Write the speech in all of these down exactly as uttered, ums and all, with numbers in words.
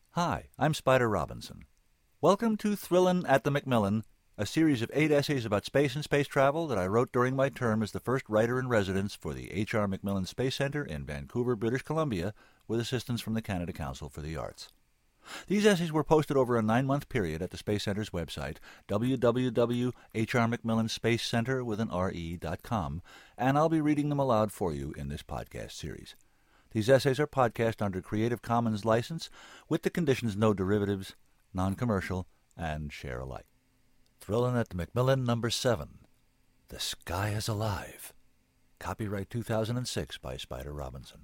Hi, I'm Spider Robinson. Welcome to Thrillin' at the Macmillan, a series of eight essays about space and space travel that I wrote during my term as the first writer-in-residence for the H R Macmillan Space Centre in Vancouver, British Columbia, with assistance from the Canada Council for the Arts. These essays were posted over a nine-month period at the Space Centre's website, w w w dot h r macmillan space center with an R E dot com, and I'll be reading them aloud for you in this podcast series. These essays are podcast under Creative Commons license, with the conditions no derivatives, non-commercial, and share alike. Thrillin' at the Macmillan, number seven. The Sky is Alive. Copyright two thousand six by Spider Robinson.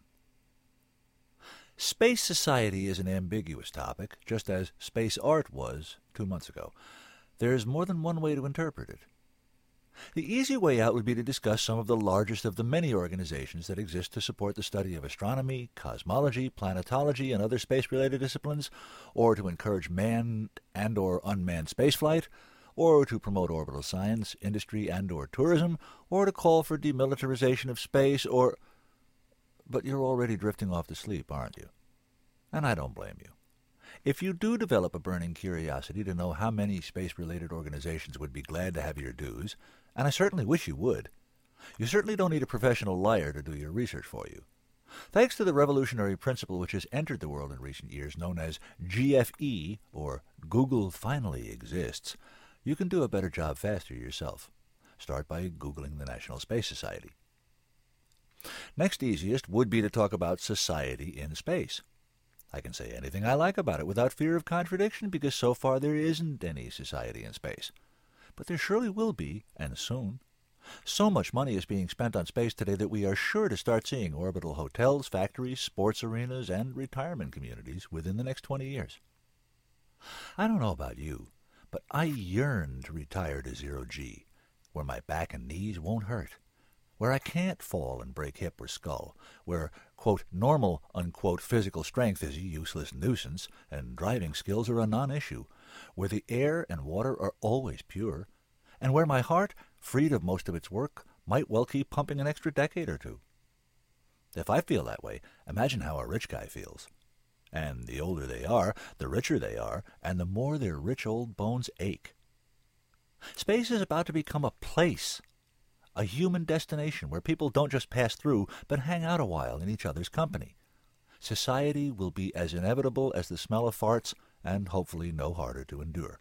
Space society is an ambiguous topic, just as space art was two months ago. There's more than one way to interpret it. The easy way out would be to discuss some of the largest of the many organizations that exist to support the study of astronomy, cosmology, planetology, and other space-related disciplines, or to encourage manned and or unmanned spaceflight, or to promote orbital science, industry, and or tourism, or to call for demilitarization of space, or... But you're already drifting off to sleep, aren't you? And I don't blame you. If you do develop a burning curiosity to know how many space-related organizations would be glad to have your dues, and I certainly wish you would, you certainly don't need a professional liar to do your research for you. Thanks to the revolutionary principle which has entered the world in recent years, known as G F E, or Google Finally Exists, you can do a better job faster yourself. Start by Googling the National Space Society. Next easiest would be to talk about society in space. I can say anything I like about it without fear of contradiction because so far there isn't any society in space. But there surely will be, and soon. So much money is being spent on space today that we are sure to start seeing orbital hotels, factories, sports arenas, and retirement communities within the next twenty years. I don't know about you, but I yearn to retire to zero G, where my back and knees won't hurt, where I can't fall and break hip or skull, where, quote, normal, unquote, physical strength is a useless nuisance, and driving skills are a non-issue, where the air and water are always pure, and where my heart, freed of most of its work, might well keep pumping an extra decade or two. If I feel that way, imagine how a rich guy feels. And the older they are, the richer they are, and the more their rich old bones ache. Space is about to become a place, a human destination where people don't just pass through, but hang out a while in each other's company. Society will be as inevitable as the smell of farts, and hopefully no harder to endure.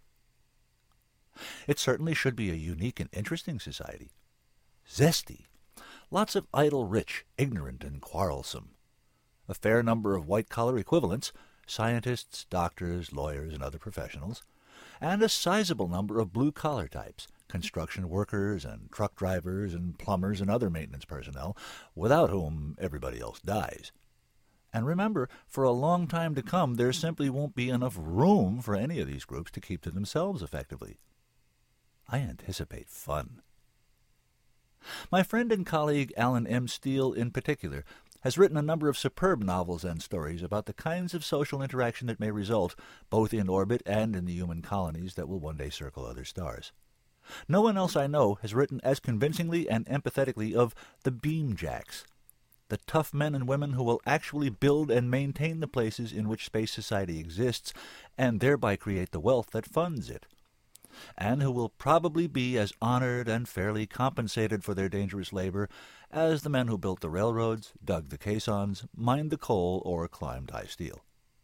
It certainly should be a unique and interesting society. Zesty. Lots of idle rich, ignorant and quarrelsome. A fair number of white-collar equivalents, scientists, doctors, lawyers, and other professionals, and a sizable number of blue-collar types, construction workers and truck drivers and plumbers and other maintenance personnel, without whom everybody else dies. And remember, for a long time to come, there simply won't be enough room for any of these groups to keep to themselves effectively. I anticipate fun. My friend and colleague Alan M. Steele, in particular, has written a number of superb novels and stories about the kinds of social interaction that may result, both in orbit and in the human colonies that will one day circle other stars. No one else I know has written as convincingly and empathetically of the Beamjacks, the tough men and women who will actually build and maintain the places in which space society exists, and thereby create the wealth that funds it, and who will probably be as honored and fairly compensated for their dangerous labor as the men who built the railroads, dug the caissons, mined the coal, or climbed high steel.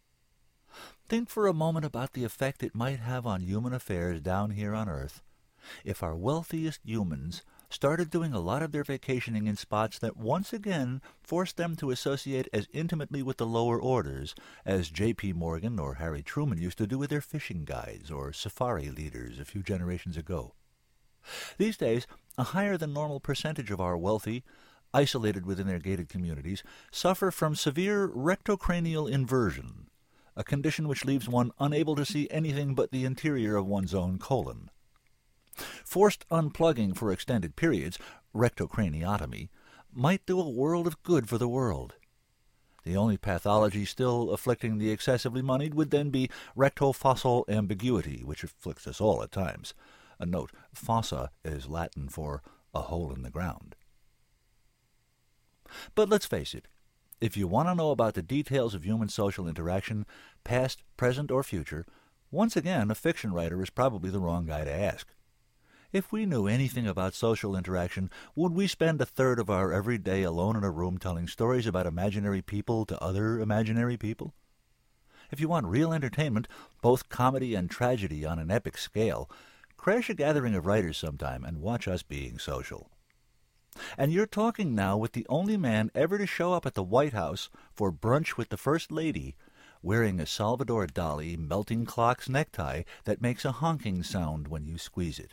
Think for a moment about the effect it might have on human affairs down here on Earth if our wealthiest humans started doing a lot of their vacationing in spots that once again forced them to associate as intimately with the lower orders as J P Morgan or Harry Truman used to do with their fishing guides or safari leaders a few generations ago. These days, a higher than normal percentage of our wealthy, isolated within their gated communities, suffer from severe rectocranial inversion, a condition which leaves one unable to see anything but the interior of one's own colon. Forced unplugging for extended periods, rectocraniotomy, might do a world of good for the world. The only pathology still afflicting the excessively moneyed would then be rectofossil ambiguity, which afflicts us all at times. A note, fossa is Latin for a hole in the ground. But let's face it, If you want to know about the details of human social interaction, past, present, or future, once again, a fiction writer is probably the wrong guy to ask. If we knew anything about social interaction, would we spend a third of our every day alone in a room telling stories about imaginary people to other imaginary people? If you want real entertainment, both comedy and tragedy on an epic scale, crash a gathering of writers sometime and watch us being social. And you're talking now with the only man ever to show up at the White House for brunch with the First Lady wearing a Salvador Dali melting clocks necktie that makes a honking sound when you squeeze it.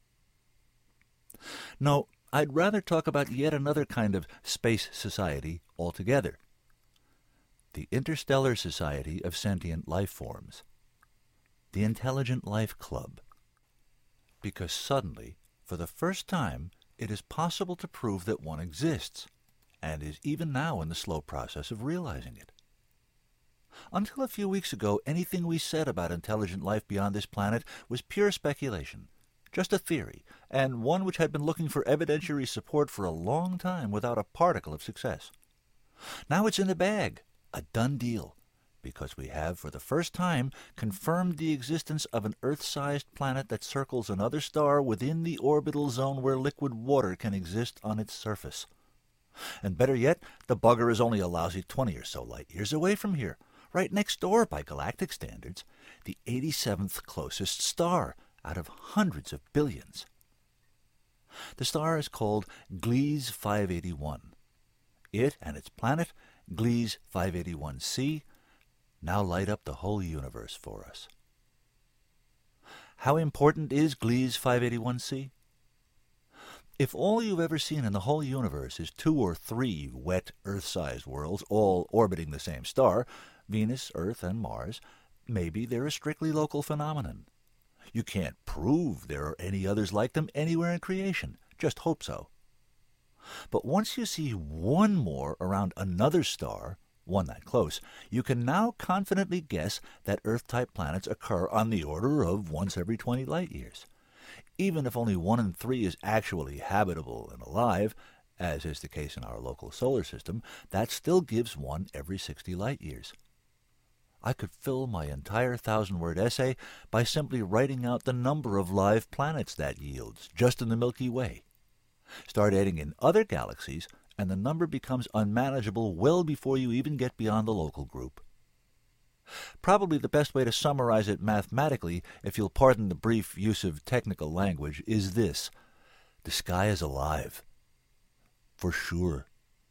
No, I'd rather talk about yet another kind of space society altogether. The Interstellar Society of Sentient Life Forms. The Intelligent Life Club. Because suddenly, for the first time, it is possible to prove that one exists, and is even now in the slow process of realizing it. Until a few weeks ago, anything we said about intelligent life beyond this planet was pure speculation, just a theory, and one which had been looking for evidentiary support for a long time without a particle of success. Now it's in the bag, a done deal, because we have for the first time confirmed the existence of an Earth-sized planet that circles another star within the orbital zone where liquid water can exist on its surface. And better yet, the bugger is only a lousy twenty or so light-years away from here, right next door by galactic standards, the eighty-seventh closest star out of hundreds of billions. The star is called Gliese five eighty-one. It and its planet, Gliese five eighty-one c, now light up the whole universe for us. How important is Gliese five eighty-one c? If all you've ever seen in the whole universe is two or three wet Earth-sized worlds all orbiting the same star, Venus, Earth, and Mars, maybe they're a strictly local phenomenon. You can't prove there are any others like them anywhere in creation. Just hope so. But once you see one more around another star, one that close, you can now confidently guess that Earth-type planets occur on the order of once every twenty light-years. Even if only one in three is actually habitable and alive, as is the case in our local solar system, that still gives one every sixty light-years. I could fill my entire thousand-word essay by simply writing out the number of live planets that yields, just in the Milky Way. Start adding in other galaxies, and the number becomes unmanageable well before you even get beyond the local group. Probably the best way to summarize it mathematically, if you'll pardon the brief use of technical language, is this. The sky is alive. For sure.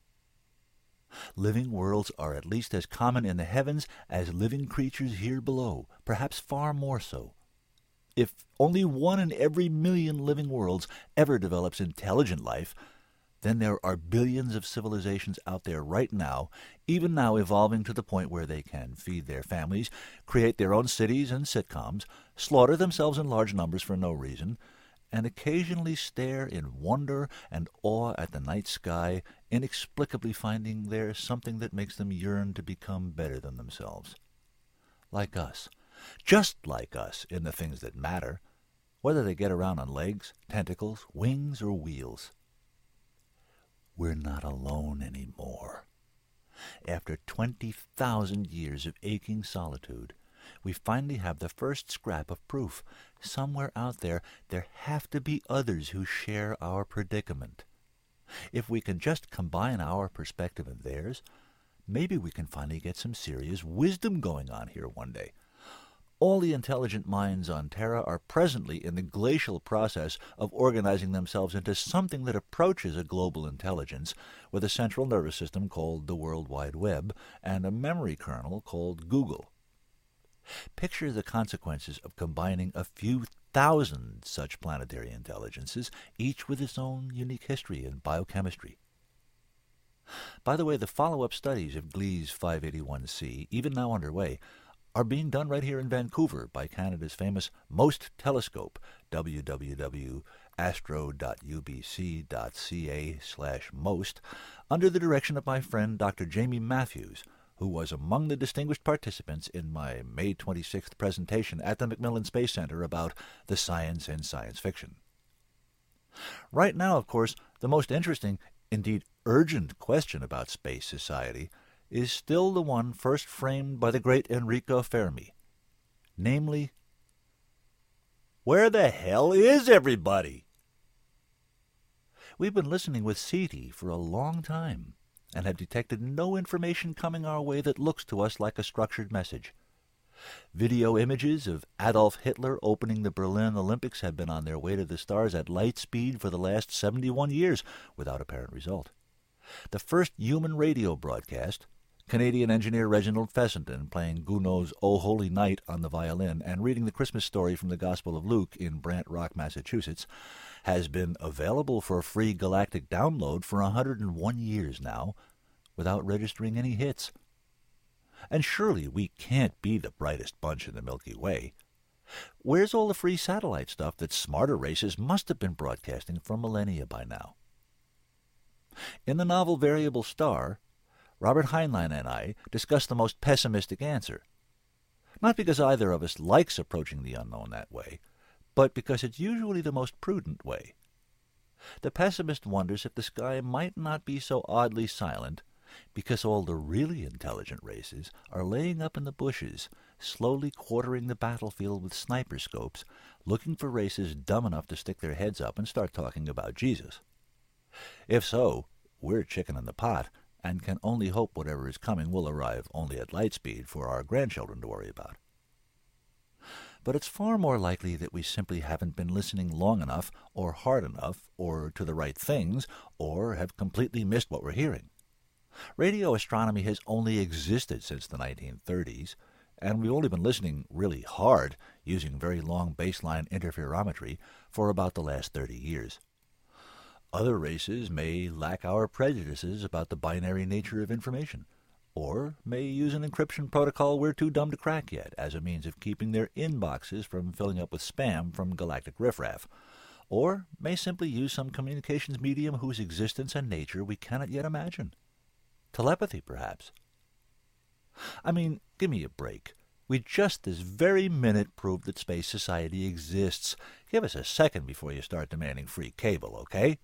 Living worlds are at least as common in the heavens as living creatures here below, perhaps far more so. If only one in every million living worlds ever develops intelligent life, then there are billions of civilizations out there right now, even now evolving to the point where they can feed their families, create their own cities and sitcoms, slaughter themselves in large numbers for no reason, and occasionally stare in wonder and awe at the night sky, inexplicably finding there something that makes them yearn to become better than themselves. Like us. Just like us in the things that matter, whether they get around on legs, tentacles, wings, or wheels. We're not alone anymore. After twenty thousand years of aching solitude, we finally have the first scrap of proof. Somewhere out there, there have to be others who share our predicament. If we can just combine our perspective and theirs, maybe we can finally get some serious wisdom going on here one day. All the intelligent minds on Terra are presently in the glacial process of organizing themselves into something that approaches a global intelligence, with a central nervous system called the World Wide Web and a memory kernel called Google. Picture the consequences of combining a few thousand such planetary intelligences, each with its own unique history and biochemistry. By the way, the follow-up studies of Gliese five eighty-one c, even now underway, are being done right here in Vancouver by Canada's famous MOST telescope, w w w dot astro dot u b c dot c a slash most, under the direction of my friend Doctor Jamie Matthews, who was among the distinguished participants in my May twenty-sixth presentation at the Macmillan Space Center about the science in science fiction. Right now, of course, the most interesting, indeed urgent question about space society is still the one first framed by the great Enrico Fermi. Namely, where the hell is everybody? We've been listening with C T for a long time and have detected no information coming our way that looks to us like a structured message. Video images of Adolf Hitler opening the Berlin Olympics have been on their way to the stars at light speed for the last seventy-one years without apparent result. The first human radio broadcast, Canadian engineer Reginald Fessenden playing Gounod's O Holy Night on the violin and reading the Christmas story from the Gospel of Luke in Brant Rock, Massachusetts, has been available for free galactic download for one hundred one years now without registering any hits. And surely we can't be the brightest bunch in the Milky Way. Where's all the free satellite stuff that smarter races must have been broadcasting for millennia by now? In the novel Variable Star, Robert Heinlein and I discuss the most pessimistic answer. Not because either of us likes approaching the unknown that way, but because it's usually the most prudent way. The pessimist wonders if the sky might not be so oddly silent because all the really intelligent races are laying up in the bushes, slowly quartering the battlefield with sniper scopes, looking for races dumb enough to stick their heads up and start talking about Jesus. If so, we're chicken in the pot, and can only hope whatever is coming will arrive only at light speed for our grandchildren to worry about. But it's far more likely that we simply haven't been listening long enough, or hard enough, or to the right things, or have completely missed what we're hearing. Radio astronomy has only existed since the nineteen thirties, and we've only been listening really hard, using very long baseline interferometry, for about the last thirty years. Other races may lack our prejudices about the binary nature of information, or may use an encryption protocol we're too dumb to crack yet as a means of keeping their inboxes from filling up with spam from galactic riffraff, or may simply use some communications medium whose existence and nature we cannot yet imagine. Telepathy, perhaps. I mean, give me a break. We just this very minute proved that space society exists. Give us a second before you start demanding free cable, okay?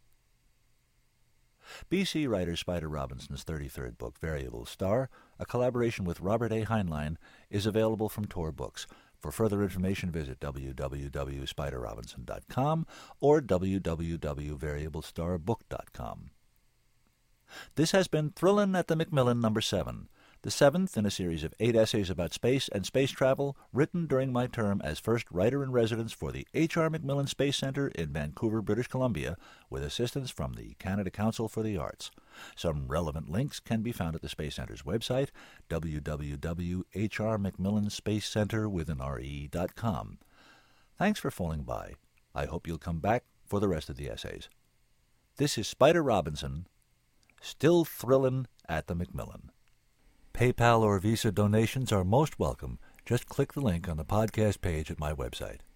B C writer Spider Robinson's thirty-third book, Variable Star, a collaboration with Robert A. Heinlein, is available from Tor Books. For further information, visit w w w dot spider robinson dot com or w w w dot variable star book dot com. This has been Thrillin' at the Macmillan number seven, the seventh in a series of eight essays about space and space travel, written during my term as first writer-in-residence for the H R Macmillan Space Centre in Vancouver, British Columbia, with assistance from the Canada Council for the Arts. Some relevant links can be found at the Space Centre's website, w w w dot h r macmillan space centre with an r e dot com. Thanks for falling by. I hope you'll come back for the rest of the essays. This is Spider Robinson, still thrillin' at the Macmillan. PayPal or Visa donations are most welcome. Just click the link on the podcast page at my website.